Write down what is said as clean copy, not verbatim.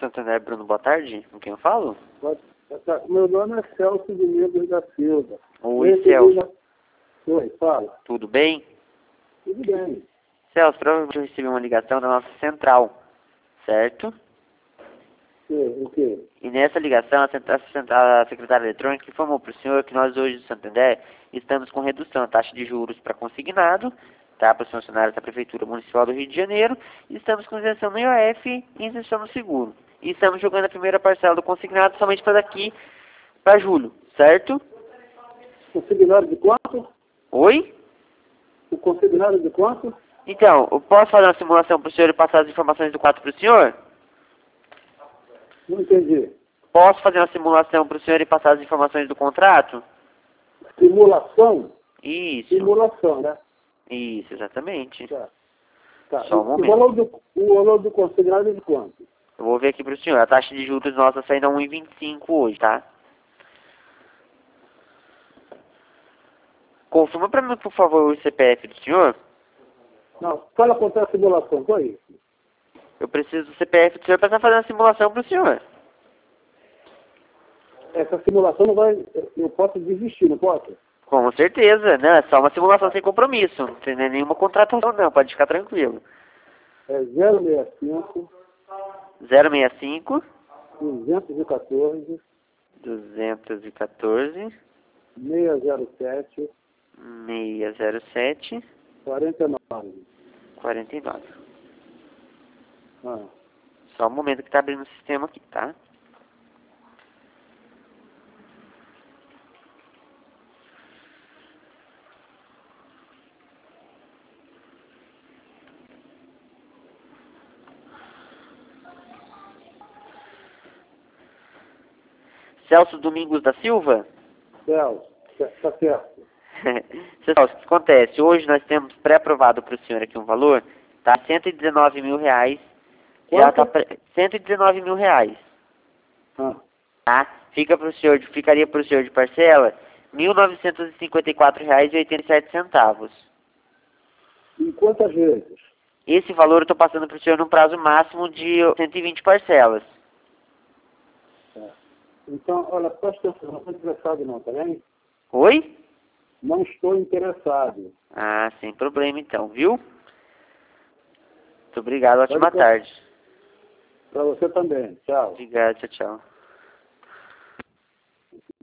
Santander, Bruno, boa tarde. Com quem eu falo? Meu nome é Celso Domingos da Silva. Oi, Celso. Oi, fala. Tudo bem? Tudo bem. Celso, provavelmente eu recebi uma ligação da nossa central, certo? O quê? E nessa ligação, a secretária eletrônica informou para o senhor que nós hoje do Santander estamos com redução da taxa de juros para consignado, tá, para os funcionários da Prefeitura Municipal do Rio de Janeiro, e estamos com isenção no IOF e isenção no seguro. E estamos jogando a primeira parcela do consignado somente para daqui, para julho, certo? Consignado de quanto? Oi? O consignado de quanto? Então, eu posso fazer uma simulação para o senhor e passar as informações do 4 para o senhor? Não entendi. Posso fazer uma simulação para o senhor e passar as informações do contrato? Simulação? Isso. Simulação, né? Isso, exatamente. Tá. Só um O momento. valor do consignado é de quanto? Eu vou ver aqui para o senhor. A taxa de juros nossa saindo a 1,25 hoje, tá? Confirma para mim, por favor, o CPF do senhor. Não, fala quanto é a simulação, foi isso? Eu preciso do CPF do senhor para estar fazendo a simulação para o senhor. Essa simulação não vai... Eu posso desistir, não posso? Com certeza, né? É só uma simulação sem compromisso. Não tem nenhuma contratação, não. Pode ficar tranquilo. É 065 065 214 214 607 607 49. 49. Ah. Só um momento que tá abrindo o sistema aqui, tá? Celso Domingos da Silva? Celso, tá certo. Celso, o que acontece? Hoje nós temos pré-aprovado para o senhor aqui um valor, tá? R$119 mil. Já tá 119 mil reais. Ah. Tá? Ficaria para o senhor de parcela R$1.954,87. E quantas vezes? Esse valor eu estou passando para o senhor num prazo máximo de 120 parcelas. Então, olha, presta atenção, não estou interessado não, tá bem? Oi? Não estou interessado. Ah, sem problema então, viu? Muito obrigado, ótima tarde. Para você também. Tchau. Obrigado, tchau, tchau.